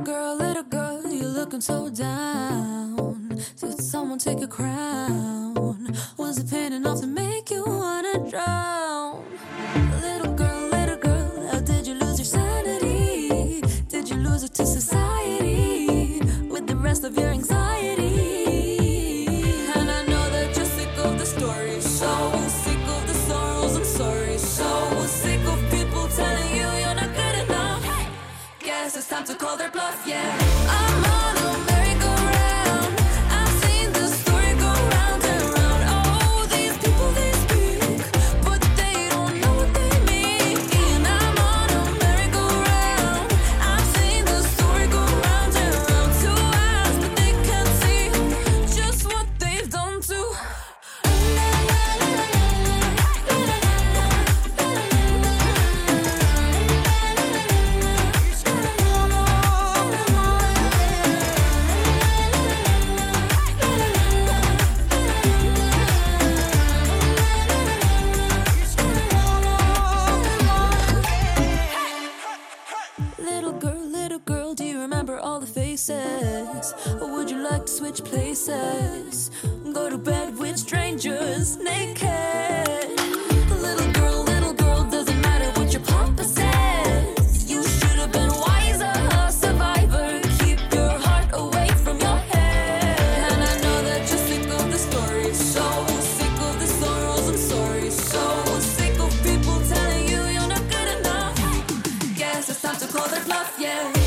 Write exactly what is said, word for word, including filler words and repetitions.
girl, little girl, you're looking so down. Did someone take your crown? Was it pain enough to make you wanna drown? Little girl, little girl, how did you lose your sanity? Did you lose it to society with the rest of your anxiety? And I know that you're sick of the stories, so sick of the sorrows and sorry, so sick of people telling you you're not good enough. Guess it's time to call their bluff, yeah. I'm on a merry-go-round. I've seen the story go round and round. Oh, these people, they speak, but they don't know what they mean. I'm on a merry-go-round. I've seen the story go round and round. Two eyes, but they can't see just what they've done to. Little girl, little girl, do you remember all the faces? Or would you like to switch places? Go to bed with strangers naked. Little girl, little girl, doesn't matter what your papa says. You should have been wiser, a survivor. Keep your heart away from your head. And I know that you're sick of the stories, so sick of the sorrows and sorry, so sick of people telling you you're not good enough. Guess it's time to call their bluff, yeah.